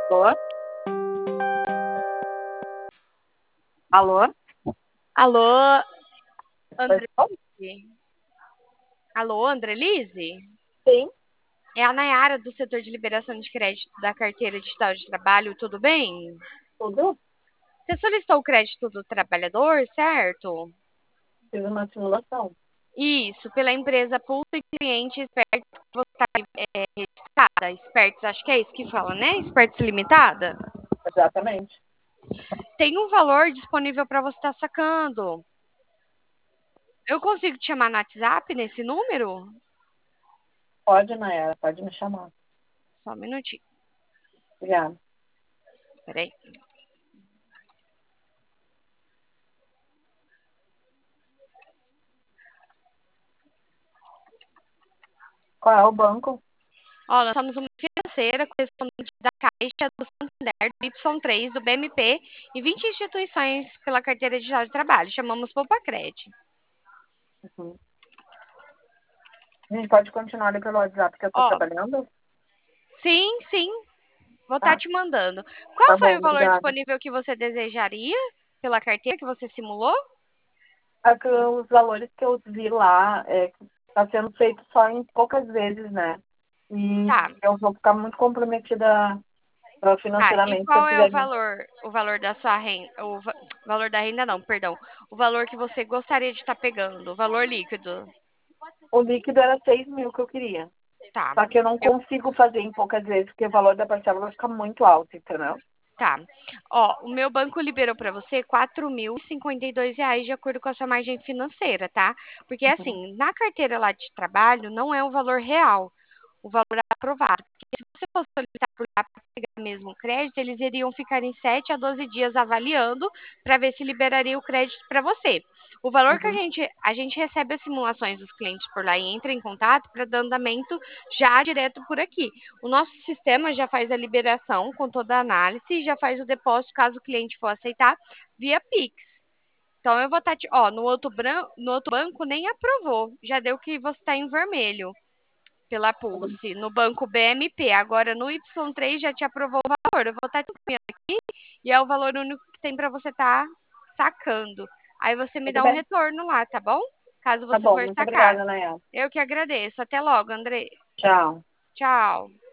Alô? Alô? Alô, Oi, Andrelise? Alô, Andrelise? sim, É a Nayara do setor de liberação de crédito da carteira digital de trabalho, tudo bem? tudo? Você solicitou o crédito do trabalhador, certo? Fiz uma simulação. Isso, pela empresa Pulso e Cliente Esperto, que você está registrada. Espertos, acho que é isso que fala, né? Espertos Limitada. Exatamente. Tem um valor disponível para você estar sacando. Eu consigo te chamar no WhatsApp nesse número? Pode, Nayara, pode me chamar. Só um minutinho, Obrigada. peraí. Qual é o banco? Ó, nós somos uma financeira correspondente da Caixa, do Santander, do Y3, do BMP e 20 instituições pela carteira digital de trabalho. Chamamos Poupa-Cred. Uhum. A gente pode continuar ali pelo WhatsApp que eu estou Ó, trabalhando? sim, sim, vou estar Tá, te mandando. Qual tá foi bom, o valor obrigada. disponível que você desejaria pela carteira que você simulou? É que os valores que eu vi lá tá sendo feito só em poucas vezes, né? E Tá, eu vou ficar muito comprometida tá. E financeiramente se eu qual é o fizer. valor? O valor da sua renda? Valor da renda não, perdão. O valor que você gostaria de estar pegando, o valor líquido. O líquido era 6.000 que eu queria. Tá. Só que eu não consigo fazer em poucas vezes, porque o valor da parcela vai ficar muito alto, entendeu? Tá. Ó, o meu banco liberou para você R$ 4.052 de acordo com a sua margem financeira, tá? Porque Uhum, assim, na carteira lá de trabalho não é o valor real, o valor aprovado. Porque se você fosse solicitar por lá para pegar mesmo o crédito, eles iriam ficar em 7 a 12 dias avaliando para ver se liberaria o crédito para você. O valor que a uhum, gente, a gente recebe as simulações dos clientes por lá e entra em contato para dar andamento já direto por aqui. O nosso sistema já faz a liberação com toda a análise e já faz o depósito caso o cliente for aceitar via Pix. Então eu vou estar, ó, no outro banco nem aprovou, já deu que você está em vermelho pela uhum. Pulse, no banco BMP. Agora no Y3 já te aprovou o valor. Eu vou estar te encaminhando aqui e é o valor único que tem para você estar sacando. Aí você me Tudo dá um bem. retorno lá, tá bom? Caso Tá você bom, for muito sacar. obrigada, Nayara. Eu que agradeço. Até logo, André. Tchau. Tchau.